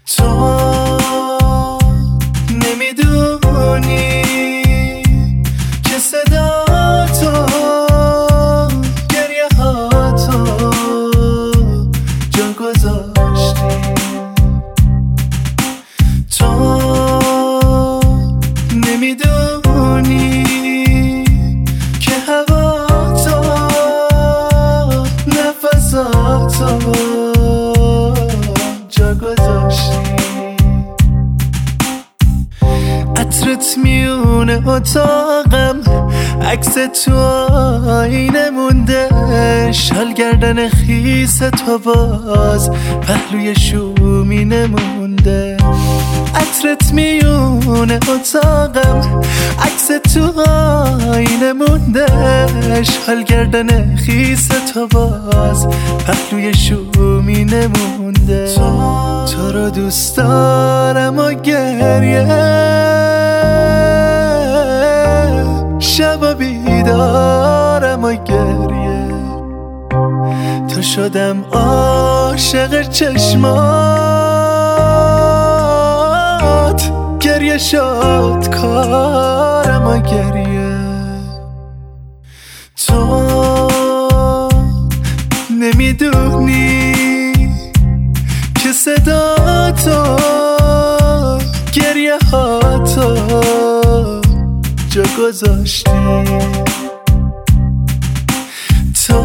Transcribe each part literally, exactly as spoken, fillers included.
تو نمیدونی که صدا تو گریه ها تو جا گذاشتی. تو نمیدونی که هوا تو نفساتو جا گذاشتی. عطرت میونه اتاقم، عکس تو آینه مونده، شال گردن خیس تو باز پهلوی شومینه مونده. عطرت میونه اتاقم، عکس تو آینه مونده، شال گردن خیس تو باز پهلوی شومینه مونده. تو رو دوست دارم و گریه شب بیدارم و گریه، تو شدم عاشق چشمات، گریه شد کارم و گریه. تو نمیدونی که صدا تو گریه ها تو جا گذاشتی. تو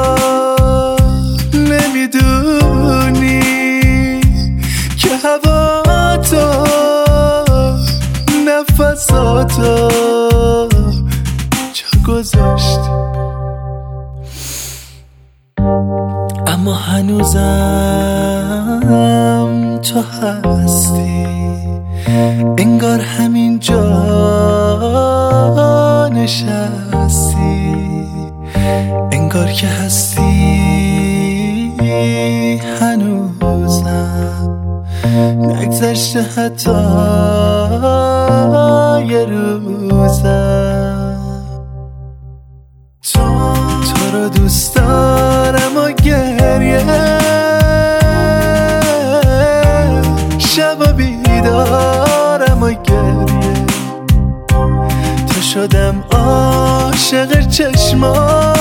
نمیدونی که هوا تو نفساتو جا گذاشتی. اما هنوزم تو هستی، انگار همین جا نشستی، انگار که هستی هنوزم، نگذشته حتی یه روزم. تو تو رو دوست دارم و گریه شب بیدارم و گریه، تو شدم عاشق چشمات،